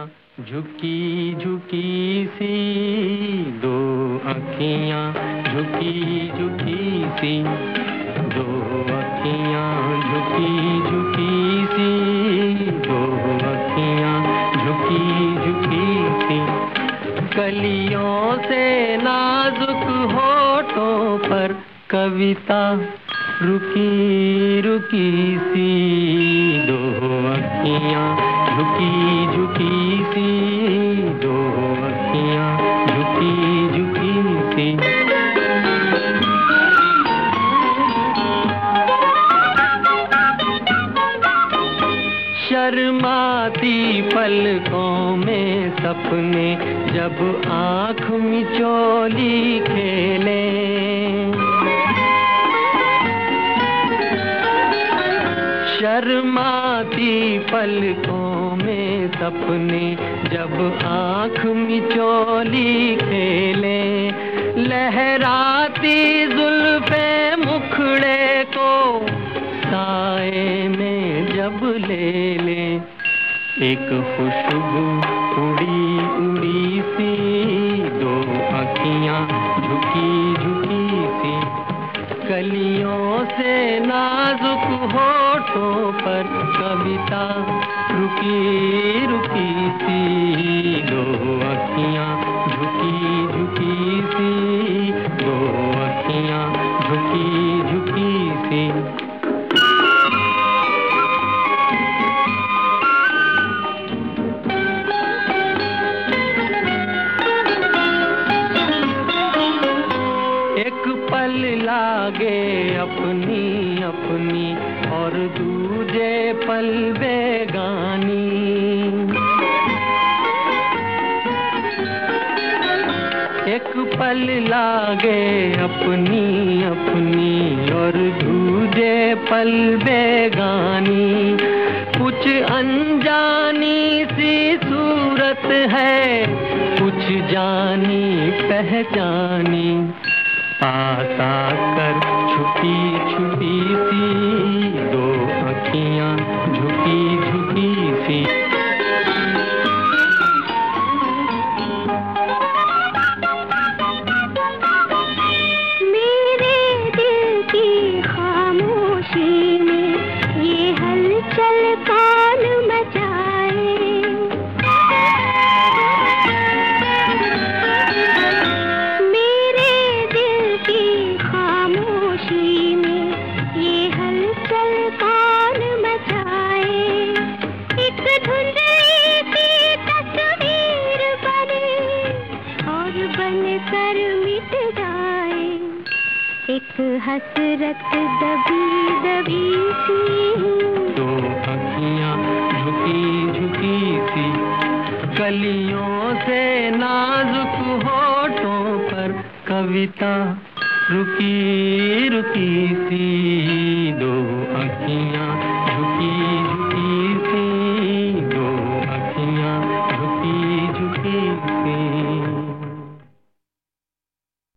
झुकी झुकी सी, दो अखियाँ झुकी झुकी सी, दो अखियाँ झुकी झुकी सी, दो अखियाँ झुकी झुकी सी। कलियों से नाजुक होठों पर कविता रुकी रुकी सी, दो अखियाँ झुकी झुकी सी, दो अखियाँ झुकी झुकी सी। शर्माती पलकों में सपने जब आँख मिचोली खेले, शर्माती पलकों में सपने जब आँख मिचोली खेले, लहराती जुल्फे मुखड़े को साए में जब ले ले, एक खुशबू उड़ी उड़ी सी, दो अखियाँ झुकी झुकी सी। कलियों से नाजुक होठों पर कविता रुकी रुकी सी, दो अखियाँ झुकी झुकी सी, दो अखियाँ झुकी झुकी सी। एक पल लागे अपनी अपनी और दूजे पल बेगानी, एक पल लागे अपनी अपनी और दूजे पल बेगानी। कुछ अनजानी सी सूरत है, कुछ जानी पहचानी, पास आकर छुपी छुपी सी, दो अखियाँ झुकी झुकी सी। मेरे दिल की खामोशी में ये हलचल कौन मचाए, कर मिट जाए एक हसरत दबी दबी सी, दो अखियाँ झुकी झुकी सी। कलियों से नाजुक होठों पर कविता रुकी रुकी सी, दो अखियाँ